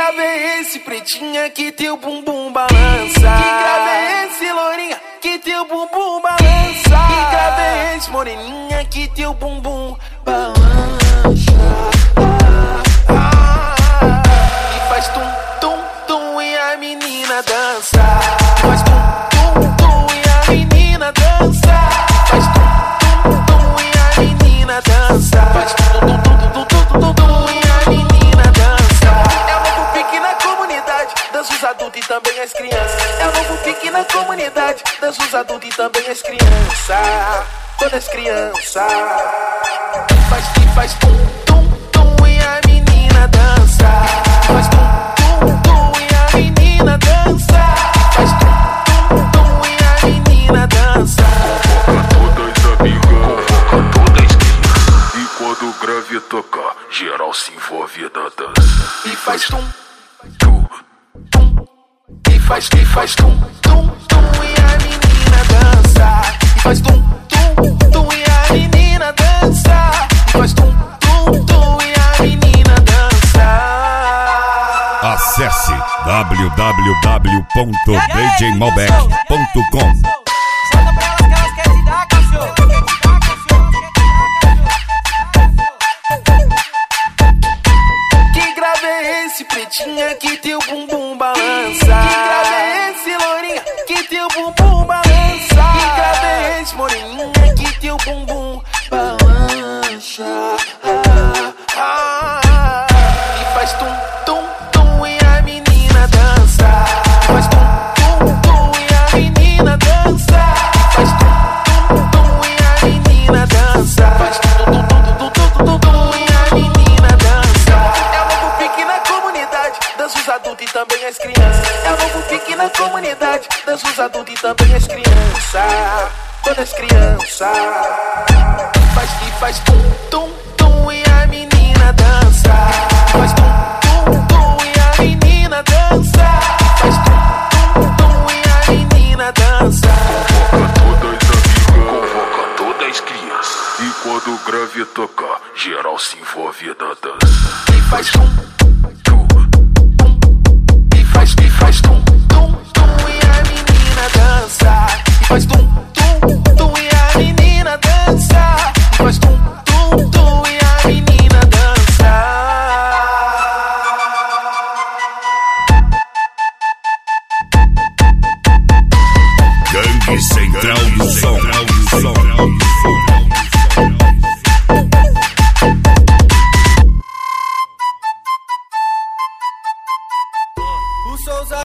grave é esse, pretinha, que teu bumbum balança? Que grave é esse, lourinha, que teu bumbum balança? Que grave é esse, moreninha, que teu bumbum balança? E faz tum, tum, tum e a menina dança. E faz tum, tum, tum e a menina dança. Faz tum, tum, tum e a menina dança. Faz tum, tum, tum, tum, tum, tum, tum e a menina dança. É o novo pique na comunidade, dança os adultos e também as crianças. É o novo pique na comunidade, dança os adultos e também as crianças. Todas as crianças. Faz tum, tum, tum e a menina dança. Faz tum, tum, tum e a menina dança. Faz tum, tum, tum e a menina dança. Convoca todas amigas, convoca todas crianças. E quando o grave tocar, geral se envolve na dança. E faz tum, tum, tum. E faz tum, tum, tum e a menina dança. E faz tum, tum, tum e a menina dança. E faz tum, tum, tum e a menina dança. Acesse www.djmalbec.com. Solta pra elas que elas querem te dar, cachorro. Que grave é esse, pretinha, que teu bumbum balança? Que grave é esse, lourinha, que teu bumbum balança? Que grave é esse, moreninha, que teu bumbum balança? E faz tum, tum, tum e a menina dança. E faz tum, tum, tum e a menina dança. E faz tum, tum, tum e a menina dança. Faz tum, tum, tum, tum, tum, tum, tum e a menina dança. É o novo pique na comunidade, dança os adultos e também as crianças. É o novo pique na comunidade, dança os adultos e também as crianças. Todas as crianças. Faz tum, tum, tum e a menina dança. Faz tum, tum, tum e a menina dança. Faz tum, tum, tum e a menina dança. Convoca todas amigas, convoca todas as crianças. E quando o grave tocar, geral se envolve na dança. E faz tum, tum, tum. E faz tum, tum, tum e a menina dança. E faz tum, tum, tum e a menina dança. E faz tum, tum, tum e a menina dança. Gangue Central do Som.